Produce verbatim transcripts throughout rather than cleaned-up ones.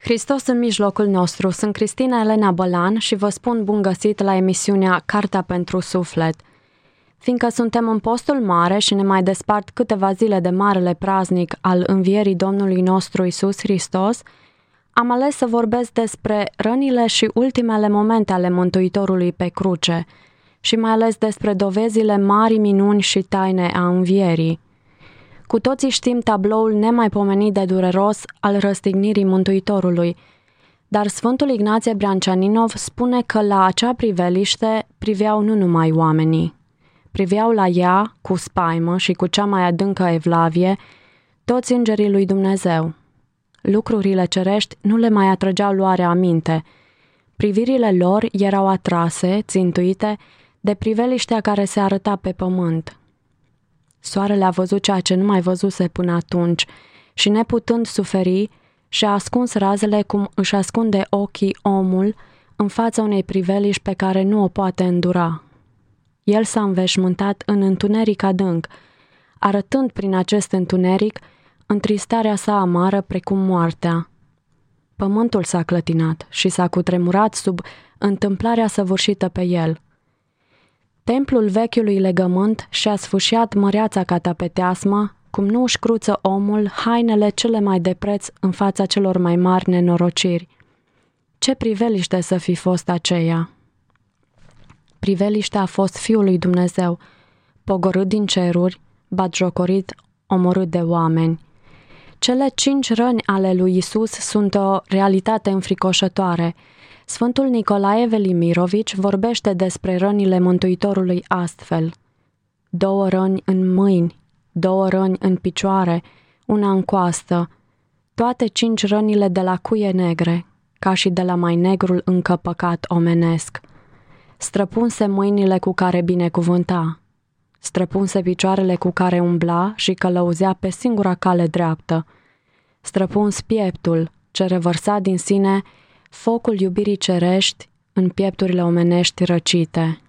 Hristos în mijlocul nostru. Sunt Cristina Elena Bălan și vă spun bun găsit la emisiunea Cartea pentru Suflet. Fiindcă suntem în postul mare și ne mai despart câteva zile de marele praznic al învierii Domnului nostru Iisus Hristos, am ales să vorbesc despre rănile și ultimele momente ale Mântuitorului pe cruce și mai ales despre dovezile marii minuni și taine a învierii. Cu toții știm tabloul nemaipomenit de dureros al răstignirii Mântuitorului, dar Sfântul Ignație Brянчанинов spune că la acea priveliște priveau nu numai oamenii. Priveau la ea, cu spaimă și cu cea mai adâncă evlavie, toți îngerii lui Dumnezeu. Lucrurile cerești nu le mai atrăgeau luarea aminte. Privirile lor erau atrase, țintuite, de priveliștea care se arăta pe pământ. Soarele a văzut ceea ce nu mai văzuse până atunci și, neputând suferi, și-a ascuns razele cum își ascunde ochii omul în fața unei priveliști pe care nu o poate îndura. El s-a înveșmântat în întuneric adânc, arătând prin acest întuneric întristarea sa amară precum moartea. Pământul s-a clătinat și s-a cutremurat sub întâmplarea săvârșită pe el. Templul vechiului legământ și-a sfâșiat măreața catapeteasmă, cum nu își cruță omul hainele cele mai de preț în fața celor mai mari nenorociri. Ce priveliște să fi fost aceea! Priveliștea a fost Fiul lui Dumnezeu, pogorât din ceruri, batjocorit, omorât de oameni. Cele cinci răni ale lui Isus sunt o realitate înfricoșătoare. Sfântul Nicolae Velimirovici vorbește despre rănile Mântuitorului astfel: două răni în mâini, două răni în picioare, una în coastă, toate cinci rănile de la cuie negre, ca și de la mai negrul încă păcat omenesc. Străpunse mâinile cu care binecuvânta, străpunse picioarele cu care umbla și călăuzea pe singura cale dreaptă, străpuns pieptul ce revărsa din sine focul iubirii cerești în piepturile omenești răcite.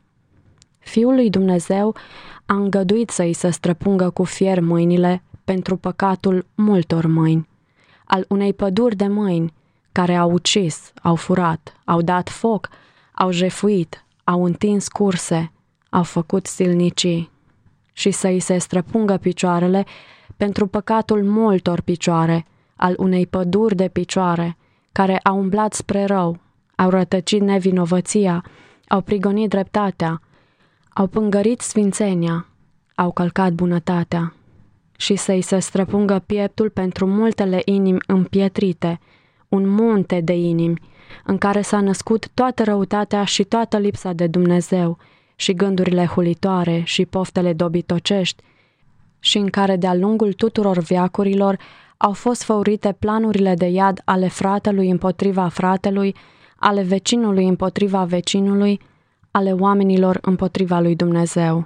Fiul lui Dumnezeu a îngăduit să îi se străpungă cu fier mâinile pentru păcatul multor mâini, al unei păduri de mâini care au ucis, au furat, au dat foc, au jefuit, au întins curse, au făcut silnicii, și să îi se străpungă picioarele pentru păcatul multor picioare, al unei păduri de picioare, care au umblat spre rău, au rătăcit nevinovăția, au prigonit dreptatea, au pângărit sfințenia, au călcat bunătatea, și să-i se străpungă pieptul pentru multele inimi împietrite, un munte de inimi, în care s-a născut toată răutatea și toată lipsa de Dumnezeu, și gândurile hulitoare și poftele dobitocești, și în care de-a lungul tuturor veacurilor au fost făurite planurile de iad ale fratelui împotriva fratelui, ale vecinului împotriva vecinului, ale oamenilor împotriva lui Dumnezeu.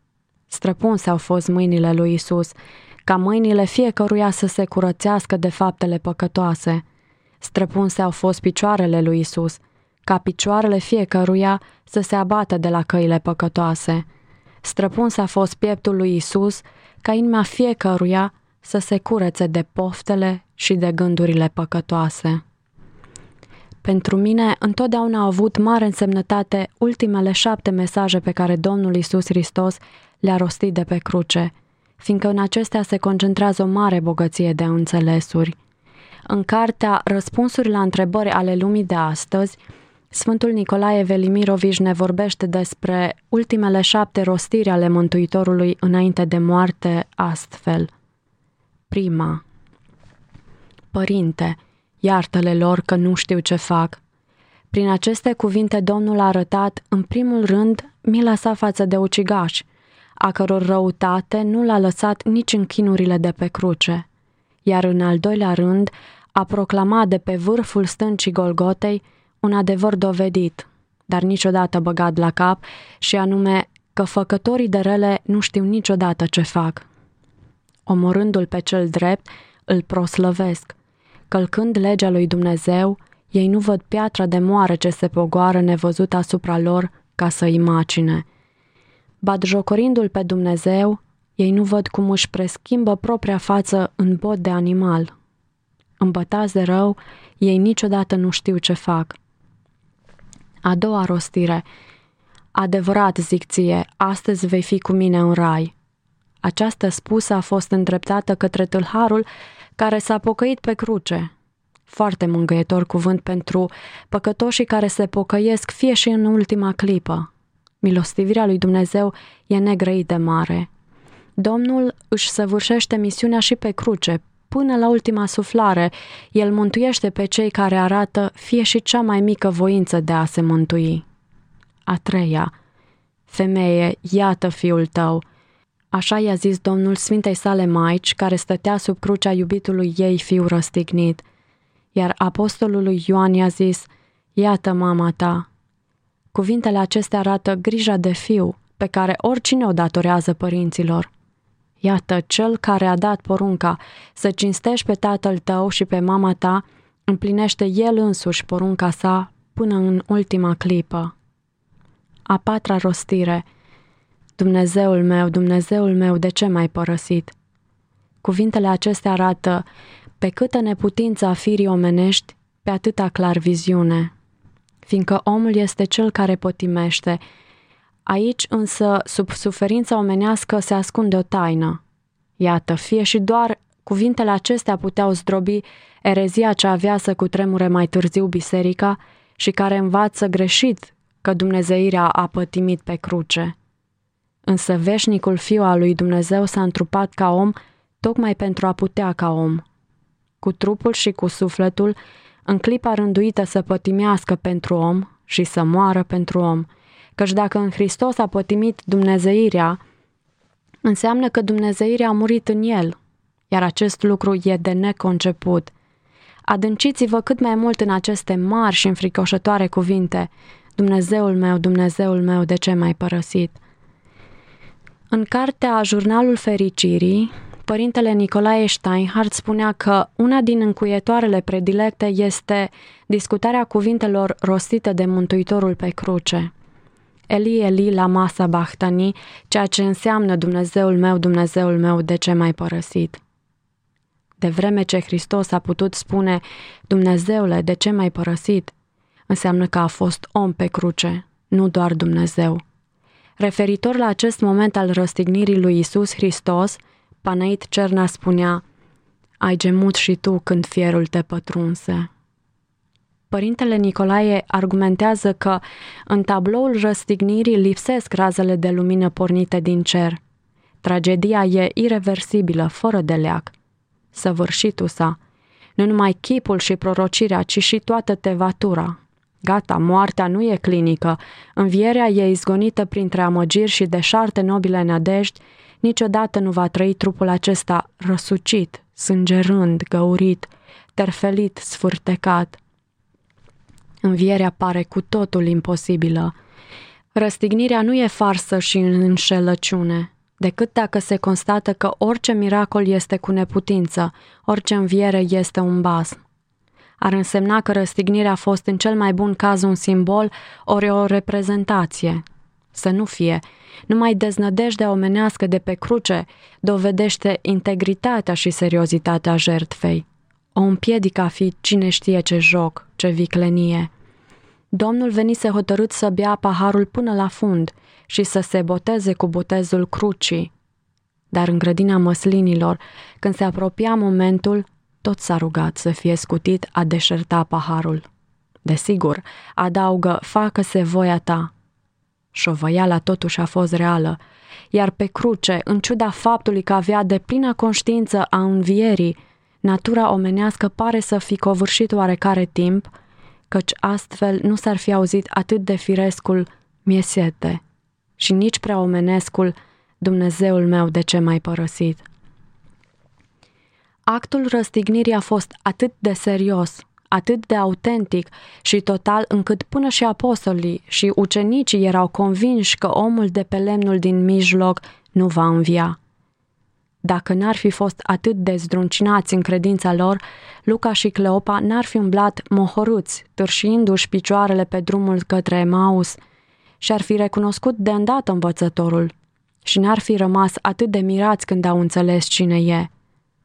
Străpunse au fost mâinile lui Isus, ca mâinile fiecăruia să se curățească de faptele păcătoase. Străpunse au fost picioarele lui Isus, ca picioarele fiecăruia să se abată de la căile păcătoase. Străpuns a fost pieptul lui Isus, ca inima fiecăruia să se curețe de poftele și de gândurile păcătoase. Pentru mine, întotdeauna au avut mare însemnătate ultimele șapte mesaje pe care Domnul Iisus Hristos le-a rostit de pe cruce, fiindcă în acestea se concentrează o mare bogăție de înțelesuri. În cartea Răspunsuri la întrebări ale lumii de astăzi, Sfântul Nicolae Velimirovici ne vorbește despre ultimele șapte rostiri ale Mântuitorului înainte de moarte astfel. Prima: Părinte, iartă-le lor că nu știu ce fac. Prin aceste cuvinte Domnul a arătat, în primul rând, mila sa față de ucigași, a căror răutate nu l-a lăsat nici în chinurile de pe cruce, iar în al doilea rând a proclamat de pe vârful stâncii Golgotei un adevăr dovedit, dar niciodată băgat la cap, și anume că făcătorii de rele nu știu niciodată ce fac. Omorându-l pe cel drept, îl proslăvesc. Călcând legea lui Dumnezeu, ei nu văd piatra de moară ce se pogoară nevăzut asupra lor ca să îi macine. Batjocorindu-l pe Dumnezeu, ei nu văd cum își preschimbă propria față în bot de animal. Îmbătați de rău, ei niciodată nu știu ce fac. A doua rostire. Adevărat, zic ție, astăzi vei fi cu mine în rai. Această spusă a fost îndreptată către tâlharul care s-a pocăit pe cruce. Foarte mângâietor cuvânt pentru păcătoșii care se pocăiesc fie și în ultima clipă. Milostivirea lui Dumnezeu e negrăit de mare. Domnul își săvârșește misiunea și pe cruce. Până la ultima suflare, El mântuiește pe cei care arată fie și cea mai mică voință de a se mântui. A treia. Femeie, iată fiul tău. Așa i-a zis Domnul Sfintei sale Maici, care stătea sub crucea iubitului ei fiu răstignit. Iar apostolul lui Ioan i-a zis, iată mama ta. Cuvintele acestea arată grija de fiu, pe care oricine o datorează părinților. Iată, cel care a dat porunca să cinstești pe tatăl tău și pe mama ta, împlinește el însuși porunca sa până în ultima clipă. A patra rostire. Dumnezeul meu, Dumnezeul meu, de ce m-ai părăsit? Cuvintele acestea arată pe câtă neputință a firii omenești, pe atâta clar viziune. Fiindcă omul este cel care pătimește. Aici însă, sub suferința omenească, se ascunde o taină. Iată, fie și doar cuvintele acestea puteau zdrobi erezia ce avea să cutremure mai târziu biserica și care învață greșit că dumnezeirea a pătimit pe cruce. Însă veșnicul Fiu al lui Dumnezeu s-a întrupat ca om tocmai pentru a putea ca om. Cu trupul și cu sufletul, în clipa rânduită să pătimească pentru om și să moară pentru om, căci dacă în Hristos a pătimit dumnezeirea, înseamnă că dumnezeirea a murit în el, iar acest lucru e de neconceput. Adânciți-vă cât mai mult în aceste mari și înfricoșătoare cuvinte, Dumnezeul meu, Dumnezeul meu, de ce m-ai părăsit? În cartea Jurnalul Fericirii, părintele Nicolae Steinhardt spunea că una din încuietoarele predilecte este discutarea cuvintelor rostite de Mântuitorul pe cruce. Eli, Eli, lama sabachthani, ceea ce înseamnă Dumnezeul meu, Dumnezeul meu, de ce m-ai părăsit? De vreme ce Hristos a putut spune, Dumnezeule, de ce m-ai părăsit? Înseamnă că a fost om pe cruce, nu doar Dumnezeu. Referitor la acest moment al răstignirii lui Iisus Hristos, Panait Cerna spunea, ai gemut și tu când fierul te pătrunse. Părintele Nicolae argumentează că în tabloul răstignirii lipsesc razele de lumină pornite din cer. Tragedia e ireversibilă, fără de leac. Săvârșitul sa, nu numai chipul și prorocirea, ci și toată tevatura. Gata, moartea nu e clinică, învierea e izgonită printre amăgiri și deșarte nobile nădejdi, niciodată nu va trăi trupul acesta răsucit, sângerând, găurit, terfelit, sfârtecat. Învierea pare cu totul imposibilă. Răstignirea nu e farsă și înșelăciune, decât dacă se constată că orice miracol este cu neputință, orice înviere este un basm. Ar însemna că răstignirea a fost în cel mai bun caz un simbol, ori o reprezentație. Să nu fie. Numai deznădejdea omenească de pe cruce dovedește integritatea și seriozitatea jertfei. O împiedică a fi cine știe ce joc, ce viclenie. Domnul venise hotărât să bea paharul până la fund și să se boteze cu botezul crucii. Dar în grădina măslinilor, când se apropia momentul, tot s-a rugat să fie scutit a deșerta paharul. Desigur, adaugă, facă-se voia ta. Șovăiala totuși a fost reală, iar pe cruce, în ciuda faptului că avea deplină conștiință a învierii, natura omenească pare să fi covârșit oarecare timp, căci astfel nu s-ar fi auzit atât de firescul mie sete și nici prea omenescul Dumnezeul meu, de ce m-ai părăsit? Actul răstignirii a fost atât de serios, atât de autentic și total încât până și apostolii și ucenicii erau convinși că omul de pe lemnul din mijloc nu va învia. Dacă n-ar fi fost atât de zdruncinați în credința lor, Luca și Cleopa n-ar fi umblat mohorâți, târșindu-și picioarele pe drumul către Emaus și ar fi recunoscut de îndată învățătorul și n-ar fi rămas atât de mirați când au înțeles cine e.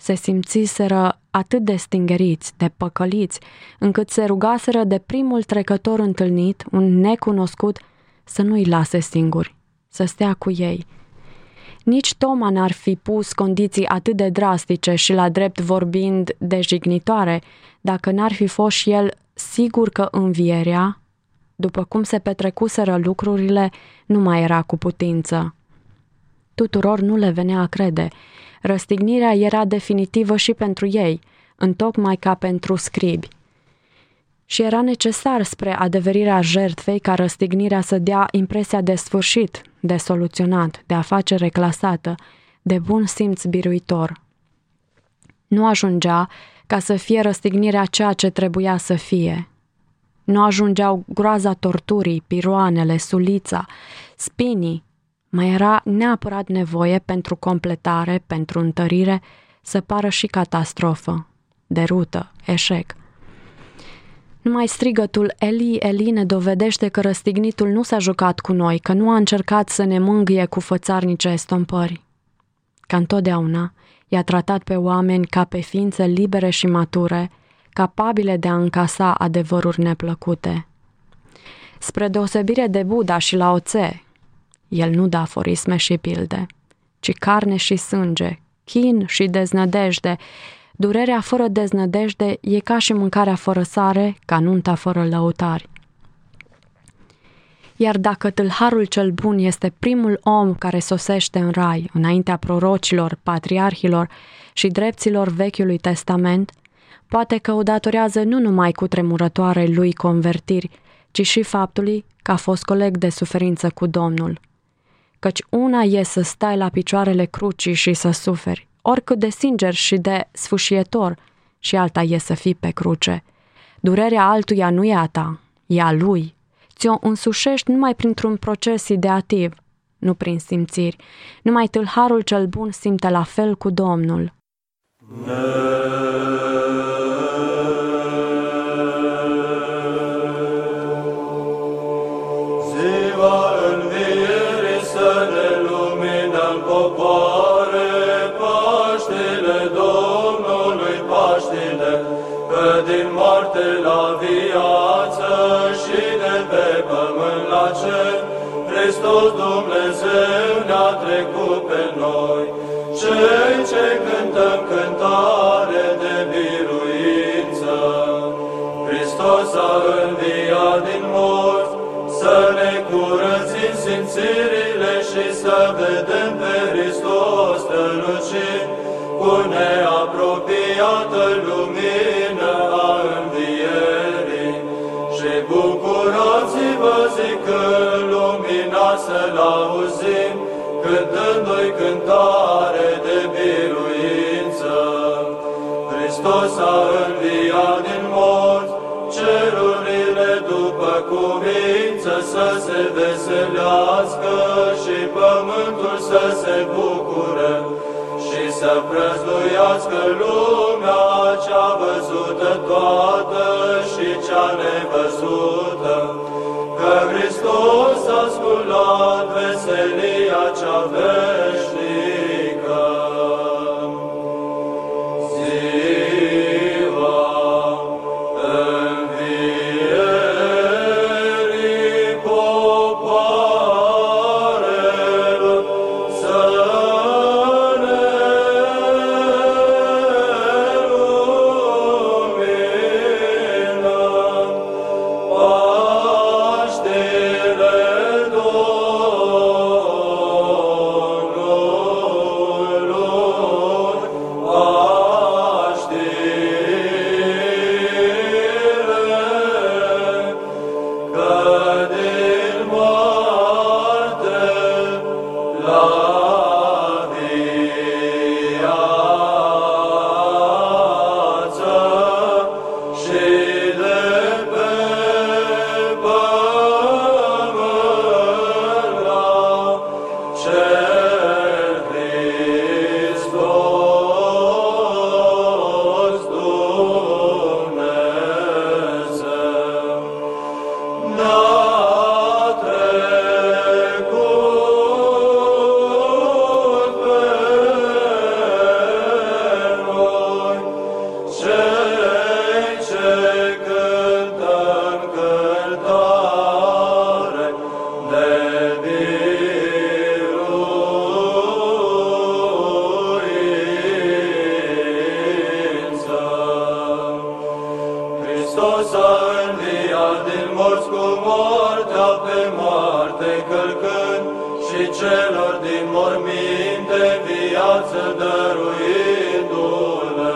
se simțiseră atât de stingeriți, de păcăliți, încât se rugaseră de primul trecător întâlnit, un necunoscut, să nu-i lase singuri, să stea cu ei. Nici Toma n-ar fi pus condiții atât de drastice și la drept vorbind de jignitoare, dacă n-ar fi fost și el sigur că învierea, după cum se petrecuseră lucrurile, nu mai era cu putință. Tuturor nu le venea a crede. Răstignirea era definitivă și pentru ei, întocmai ca pentru scribi. Și era necesar spre adeverirea jertfei ca răstignirea să dea impresia de sfârșit, de soluționat, de afacere clasată, de bun simț biruitor. Nu ajungea ca să fie răstignirea ceea ce trebuia să fie. Nu ajungeau groaza torturii, piroanele, sulița, spinii. Mai era neapărat nevoie pentru completare, pentru întărire, să pară și catastrofă, derută, eșec. Numai strigătul Eli, Eli ne dovedește că răstignitul nu s-a jucat cu noi, că nu a încercat să ne mângâie cu fățarnice estompări. Ca întotdeauna, i-a tratat pe oameni ca pe ființe libere și mature, capabile de a încasa adevăruri neplăcute. Spre deosebire de Buddha și Lao Tse, el nu dă aforisme și pilde, ci carne și sânge, chin și deznădejde. Durerea fără deznădejde e ca și mâncarea fără sare, ca nunta fără lăutari. Iar dacă tâlharul cel bun este primul om care sosește în rai, înaintea prorocilor, patriarhilor și drepților Vechiului Testament, poate că o datorează nu numai cu tremurătoarei lui convertiri, ci și faptului că a fost coleg de suferință cu Domnul. Căci una e să stai la picioarele crucii și să suferi, oricât de sincer și de sfâșietor, și alta e să fii pe cruce. Durerea altuia nu e a ta, e a lui. Ți-o însușești numai printr-un proces ideativ, nu prin simțiri. Numai tâlharul cel bun simte la fel cu Domnul. Din moarte la viață și de pe pământ la cer, Hristos Dumnezeu ne-a trecut pe noi, cei ce cântăm cântare de biruință. Hristos a înviat din morți, să ne curățim simțirile și să vedem pe Hristos strălucind cu neapropiată lumină a învierii. Și bucurați-vă zicând lumina să-L auzim, cântându-i cântare de biruință. Hristos a înviat din morți, cerurile după cuvință să se veselească și pământul să se bucure și să prăznuiască lumea cea văzută toată și cea nevăzută, că Hristos a sculat veselia cea veșnică. Ziua învierii popoarelor să Domnului. celor din morminte viață dăruindu-le.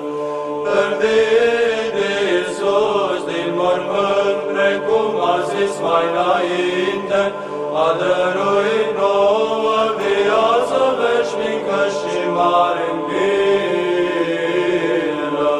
Înviit Iisus din mormânt, precum a zis mai înainte, a dăruit nouă viață veșnică și mare milă.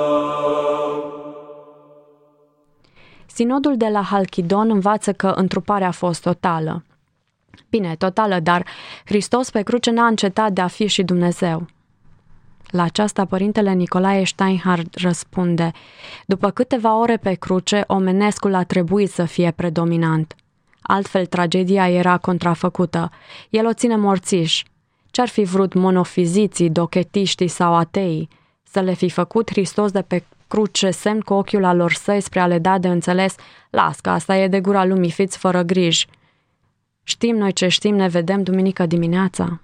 Sinodul de la Halkidon învață că întruparea a fost totală. Bine, totală, dar Hristos pe cruce n-a încetat de a fi și Dumnezeu. La aceasta, părintele Nicolae Steinhardt răspunde: după câteva ore pe cruce, omenescul a trebuit să fie predominant. Altfel, tragedia era contrafăcută. El o ține morțiș. Ce-ar fi vrut monofiziții, dochetiștii sau ateii? Să le fi făcut Hristos de pe cruce semn cu ochiul al lor săi spre a le da de înțeles: las că asta e de gura lumii, fiți fără griji. Știm noi ce știm, ne vedem duminică dimineața.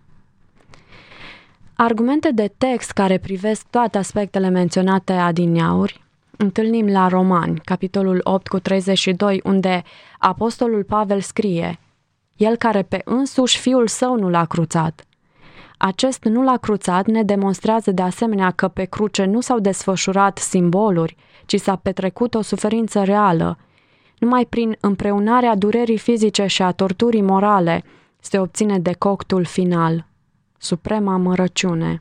Argumente de text care privesc toate aspectele menționate adineauri întâlnim la Romani, capitolul opt cu treizeci și doi, unde apostolul Pavel scrie: el care pe însuși Fiul Său nu l-a cruțat. Acest nu l-a cruțat ne demonstrează de asemenea că pe cruce nu s-au desfășurat simboluri, ci s-a petrecut o suferință reală. Numai prin împreunarea durerii fizice și a torturii morale se obține decoctul final, suprema amărăciune.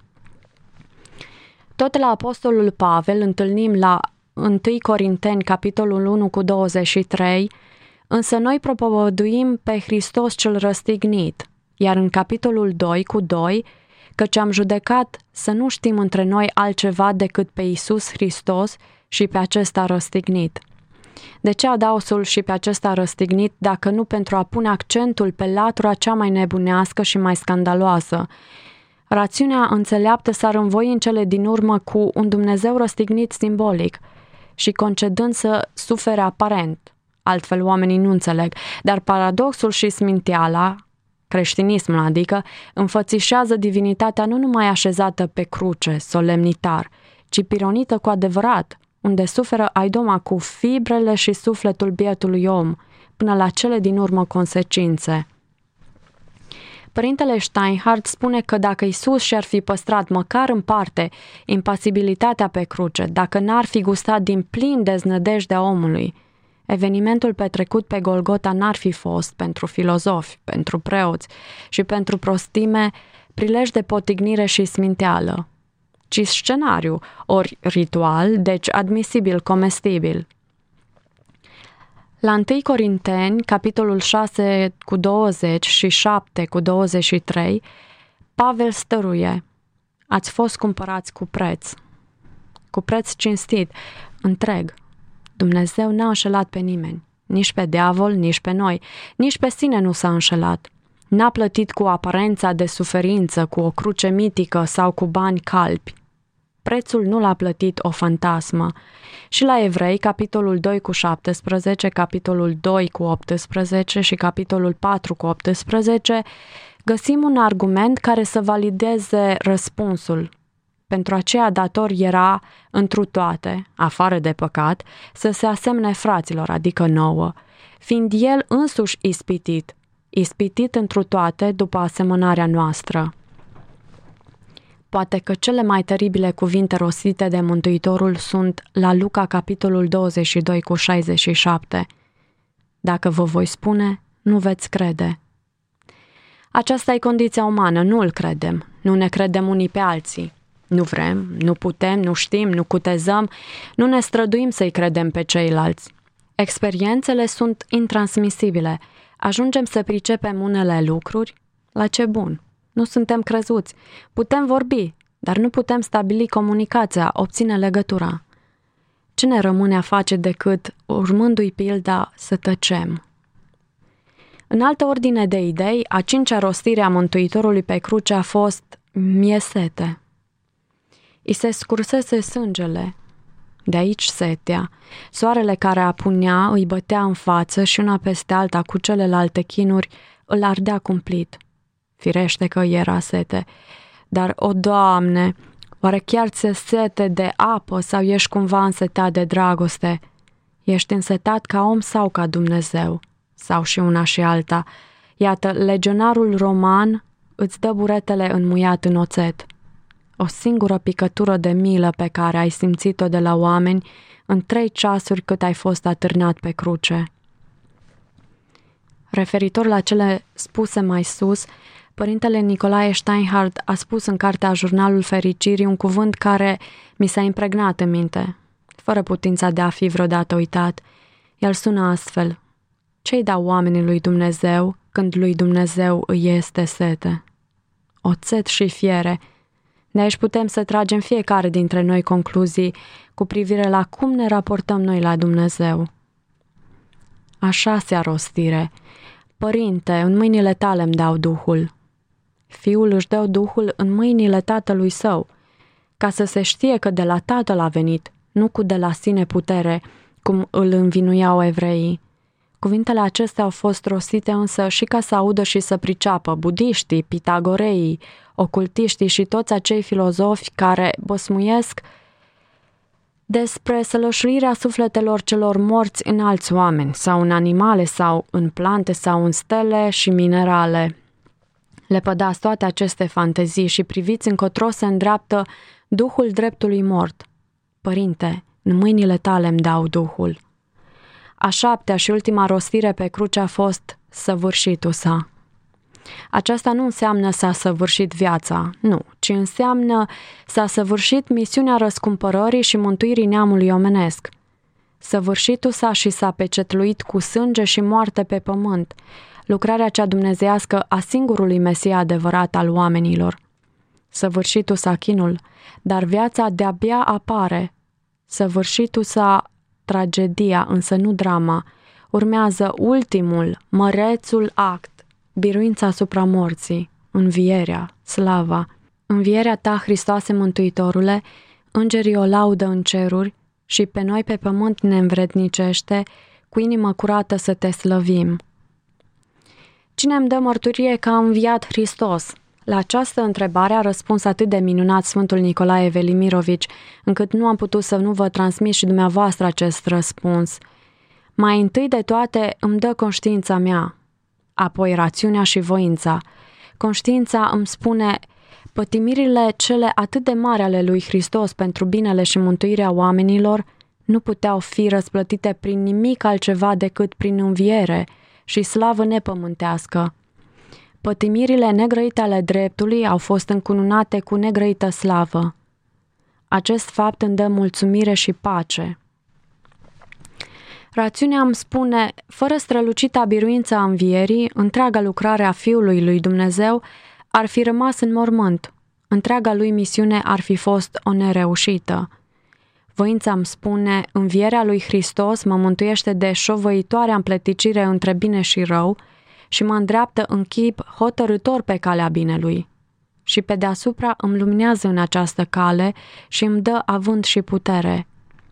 Tot la apostolul Pavel întâlnim la întâi Corinteni, capitolul unu cu douăzeci și trei, însă noi propovăduim pe Hristos cel răstignit, iar în capitolul doi cu doi, căci am judecat să nu știm între noi altceva decât pe Iisus Hristos și pe acesta răstignit. De ce adausul și pe acesta răstignit, dacă nu pentru a pune accentul pe latura cea mai nebunească și mai scandaloasă? Rațiunea înțeleaptă s-ar învoi în cele din urmă cu un Dumnezeu răstignit simbolic și concedând să sufere aparent. Altfel oamenii nu înțeleg, dar paradoxul și sminteala, creștinismul adică, înfățișează divinitatea nu numai așezată pe cruce, solemnitar, ci pironită cu adevărat, unde suferă aidoma cu fibrele și sufletul bietului om, până la cele din urmă consecințe. Părintele Steinhardt spune că dacă Iisus și-ar fi păstrat măcar în parte impasibilitatea pe cruce, dacă n-ar fi gustat din plin deznădejdea omului, evenimentul petrecut pe Golgota n-ar fi fost pentru filozofi, pentru preoți și pentru prostime prilej de potignire și sminteală, ci scenariu, ori ritual, deci admisibil, comestibil. La întâi Corinteni, capitolul șase cu douăzeci și șapte cu douăzeci și trei, Pavel stăruie: ați fost cumpărați cu preț, cu preț cinstit, întreg. Dumnezeu n-a înșelat pe nimeni, nici pe diavol, nici pe noi, nici pe sine nu s-a înșelat. N-a plătit cu aparența de suferință, cu o cruce mitică sau cu bani calbi. Prețul nu l-a plătit o fantasmă. Și la Evrei, capitolul doi cu șaptesprezece, capitolul doi cu optsprezece și capitolul patru cu optsprezece, găsim un argument care să valideze răspunsul. Pentru aceea dator era, întru toate, afară de păcat, să se asemene fraților, adică nouă, fiind el însuși ispitit, ispitit întru toate după asemănarea noastră. Poate că cele mai teribile cuvinte rostite de Mântuitorul sunt la Luca, capitolul douăzeci și doi cu șaizeci și șapte. Dacă vă voi spune, nu veți crede. Aceasta e condiția umană, nu îl credem, nu ne credem unii pe alții. Nu vrem, nu putem, nu știm, nu cutezăm, nu ne străduim să-i credem pe ceilalți. Experiențele sunt intransmisibile. Ajungem să pricepem unele lucruri, la ce bun. Nu suntem crezuți. Putem vorbi, dar nu putem stabili comunicația, obține legătura. Ce ne rămâne a face decât, urmându-i pilda, să tăcem? În altă ordine de idei, a cincea rostire a Mântuitorului pe cruce a fost: mi-e sete. I se scursese sângele. De aici setea. Soarele care apunea îi bătea în față și una peste alta cu celelalte chinuri îl ardea cumplit. Firește că era sete. Dar, o Doamne, oare chiar ți-e sete de apă sau ești cumva însetat de dragoste? Ești însetat ca om sau ca Dumnezeu? Sau și una și alta? Iată, legionarul roman îți dă buretele înmuiat în oțet. O singură picătură de milă pe care ai simțit-o de la oameni în trei ceasuri cât ai fost atârnat pe cruce. Referitor la cele spuse mai sus, părintele Nicolae Steinhardt a spus în cartea Jurnalul Fericirii un cuvânt care mi s-a impregnat în minte, fără putința de a fi vreodată uitat. El sună astfel: ce-i dau oamenii lui Dumnezeu când lui Dumnezeu îi este sete? Oțet și fiere. De aici putem să tragem fiecare dintre noi concluzii cu privire la cum ne raportăm noi la Dumnezeu. A șasea rostire: Părinte, în mâinile tale îmi dau Duhul. Fiul își dă Duhul în mâinile tatălui său, ca să se știe că de la Tatăl a venit, nu cu de la sine putere, cum îl învinuiau evreii. Cuvintele acestea au fost rostite însă și ca să audă și să priceapă budiștii, pitagoreii, ocultiștii și toți acei filozofi care băsmuiesc despre sălășuirea sufletelor celor morți în alți oameni, sau în animale, sau în plante, sau în stele și minerale. Lepădați toate aceste fantezii și priviți încotro se îndreaptă Duhul dreptului mort. Părinte, în mâinile tale îmi dau Duhul. A șaptea și ultima rostire pe cruce a fost săvârșitul sa. Aceasta nu înseamnă s-a săvârșit viața, nu, ci înseamnă s-a săvârșit misiunea răscumpărării și mântuirii neamului omenesc. Săvârșitul sa și s-a pecetluit cu sânge și moarte pe pământ, lucrarea cea dumnezeiască a singurului Mesia adevărat al oamenilor. Săvârșitul sa chinul, dar viața de-abia apare. Săvârșitul sa tragedia, însă nu drama. Urmează ultimul, mărețul act, biruința asupra morții, învierea, slava. Învierea ta, Hristoase Mântuitorule, îngerii o laudă în ceruri și pe noi pe pământ ne învrednicește, cu inimă curată să te slăvim. Cine îmi dă mărturie că a înviat Hristos? La această întrebare a răspuns atât de minunat Sfântul Nicolae Velimirovici, încât nu am putut să nu vă transmit și dumneavoastră acest răspuns. Mai întâi de toate îmi dă conștiința mea, apoi rațiunea și voința. Conștiința îmi spune: pătimirile cele atât de mari ale lui Hristos pentru binele și mântuirea oamenilor nu puteau fi răsplătite prin nimic altceva decât prin înviere și slavă nepământească. Pătimirile negrăite ale dreptului au fost încununate cu negrăită slavă. Acest fapt îmi dă mulțumire și pace. Rațiunea îmi spune: fără strălucita biruință a învierii, întreaga lucrare a Fiului lui Dumnezeu ar fi rămas în mormânt. Întreaga lui misiune ar fi fost o nereușită. Voința îmi spune: învierea lui Hristos mă mântuiește de șovăitoarea împleticire între bine și rău și mă îndreaptă în chip hotărâtor pe calea binelui. Și pe deasupra îmi luminează în această cale și îmi dă avânt și putere.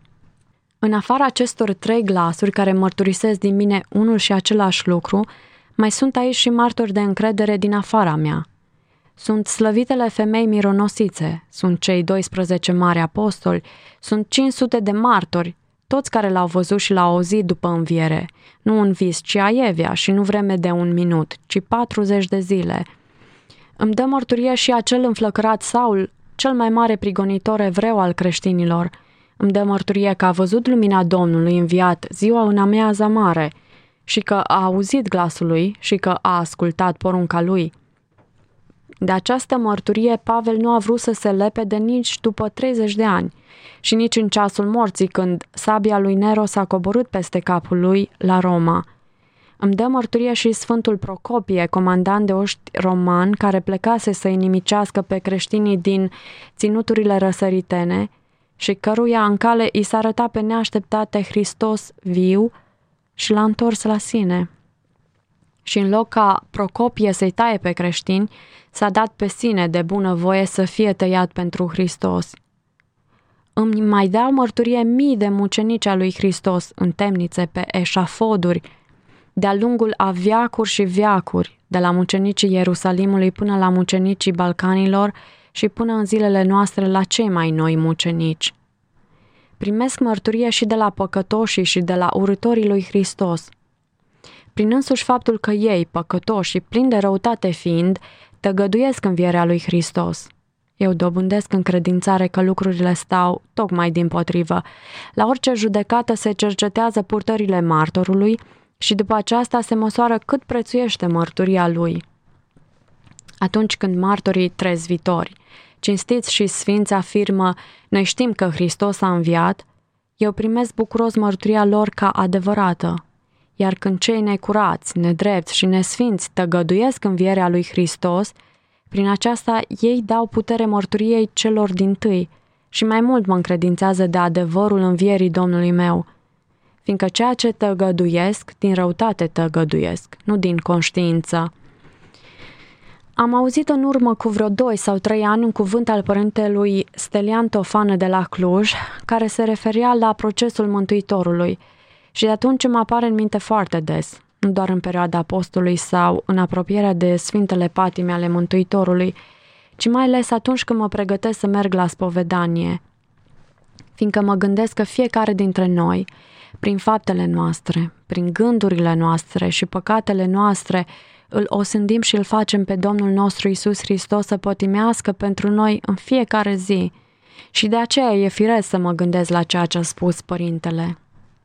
În afara acestor trei glasuri care mărturisesc din mine unul și același lucru, mai sunt aici și martori de încredere din afara mea. Sunt slăvitele femei mironosițe, sunt cei doisprezece mari apostoli, sunt cinci sute de martori, toți care l-au văzut și l-au auzit după înviere, nu un vis, ci aievea și nu vreme de un minut, ci patruzeci de zile. Îmi dă mărturie și acel înflăcărat Saul, cel mai mare prigonitor evreu al creștinilor. Îmi dă mărturie că a văzut lumina Domnului înviat ziua în amiaza mare și că a auzit glasul lui și că a ascultat porunca lui. De această mărturie Pavel nu a vrut să se lepede nici după treizeci de ani și nici în ceasul morții, când sabia lui Nero s-a coborât peste capul lui la Roma. Îmi dă mărturie și Sfântul Procopie, comandant de oști roman, care plecase să inimicească pe creștinii din ținuturile răsăritene și căruia în cale i s-a arătat pe neașteptate Hristos viu și l-a întors la sine. Și în loc ca Procopie să-i taie pe creștini, s-a dat pe sine de bună voie să fie tăiat pentru Hristos. Îmi mai dau mărturie mii de mucenici a lui Hristos în temnițe, pe eșafoduri, de-a lungul a veacuri și veacuri, de la mucenicii Ierusalimului până la mucenicii Balcanilor și până în zilele noastre la cei mai noi mucenici. Primesc mărturie și de la păcătoșii și de la urâtorii lui Hristos. prin însuși faptul că ei, păcătoși și plini de răutate fiind, tăgăduiesc învierea lui Hristos. Eu dobândesc încredințare că lucrurile stau tocmai dimpotrivă. La orice judecată se cercetează purtările martorului și după aceasta se măsoară cât prețuiește mărturia lui. Atunci când martorii trezvitori, cinstiți și sfinți afirmă, noi știm că Hristos a înviat, eu primesc bucuros mărturia lor ca adevărată. Iar când cei necurați, nedrepți și nesfinți tăgăduiesc învierea lui Hristos, prin aceasta ei dau putere mărturiei celor dintâi și mai mult mă încredințează de adevărul învierii Domnului meu, fiindcă ceea ce tăgăduiesc, din răutate tăgăduiesc, nu din conștiință. Am auzit în urmă cu vreo doi sau trei ani un cuvânt al părintelui Stelian Tofană de la Cluj, care se referea la procesul Mântuitorului și de atunci îmi apare în minte foarte des, nu doar în perioada postului sau în apropierea de Sfintele Patime ale Mântuitorului, ci mai ales atunci când mă pregătesc să merg la spovedanie, fiindcă mă gândesc că fiecare dintre noi, prin faptele noastre, prin gândurile noastre și păcatele noastre, îl osândim și îl facem pe Domnul nostru Iisus Hristos să pătimească pentru noi în fiecare zi. Și de aceea e firesc să mă gândesc la ceea ce a spus Părintele.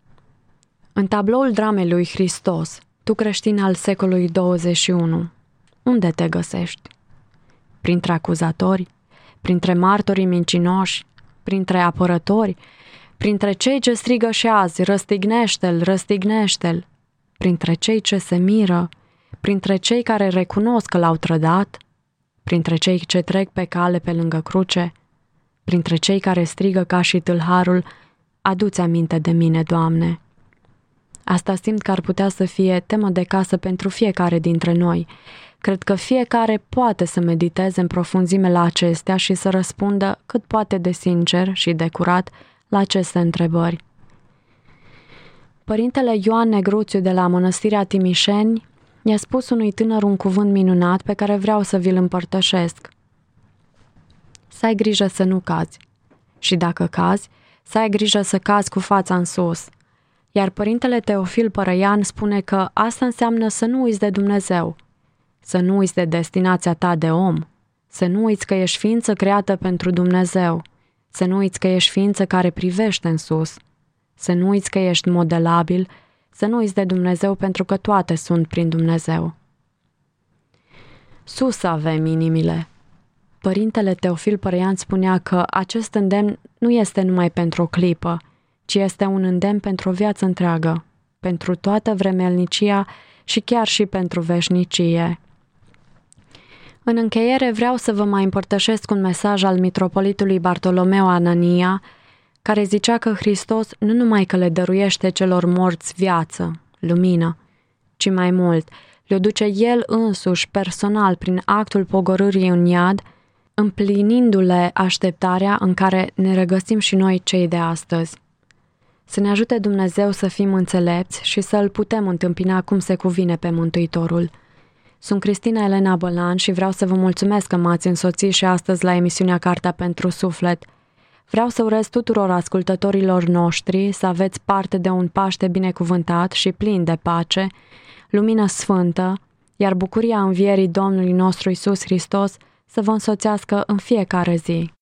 În tabloul dramei lui Hristos, tu creștin al secolului douăzeci și unu, unde te găsești? Printre acuzatori? Printre martorii mincinoși? Printre apărători? Printre cei ce strigă și azi, răstignește-l, răstignește-l? Printre cei ce se miră? Printre cei care recunosc că l-au trădat? Printre cei ce trec pe cale pe lângă cruce? Printre cei care strigă ca și tâlharul, adu-ți aminte de mine, Doamne. Asta simt că ar putea să fie temă de casă pentru fiecare dintre noi. Cred că fiecare poate să mediteze în profunzime la acestea și să răspundă cât poate de sincer și de curat la aceste întrebări. Părintele Ioan Negruțiu de la Mănăstirea Timișeni i-a spus unui tânăr un cuvânt minunat pe care vreau să vi-l împărtășesc. Să ai grijă să nu cazi. Și dacă cazi, să ai grijă să cazi cu fața în sus. Iar Părintele Teofil Părăian spune că asta înseamnă să nu uiți de Dumnezeu, să nu uiți de destinația ta de om, să nu uiți că ești ființă creată pentru Dumnezeu, să nu uiți că ești ființă care privește în sus, să nu uiți că ești modelabil, să nu uiți de Dumnezeu pentru că toate sunt prin Dumnezeu. Sus avem inimile. Părintele Teofil Părăian spunea că acest îndemn nu este numai pentru o clipă, ci este un îndemn pentru o viață întreagă, pentru toată vremelnicia și chiar și pentru veșnicie. În încheiere vreau să vă mai împărtășesc un mesaj al mitropolitului Bartolomeu Anania, care zicea că Hristos nu numai că le dăruiește celor morți viață, lumină, ci mai mult, le duce El însuși personal prin actul pogorârii în iad, împlinindu-le așteptarea în care ne regăsim și noi cei de astăzi. Să ne ajute Dumnezeu să fim înțelepți și să îl putem întâmpina cum se cuvine pe Mântuitorul. Sunt Cristina Elena Bălan și vreau să vă mulțumesc că m-ați însoțit și astăzi la emisiunea Cartea pentru Suflet. Vreau să urez tuturor ascultătorilor noștri să aveți parte de un Paște binecuvântat și plin de pace, lumină sfântă, iar bucuria învierii Domnului nostru Iisus Hristos să vă însoțească în fiecare zi.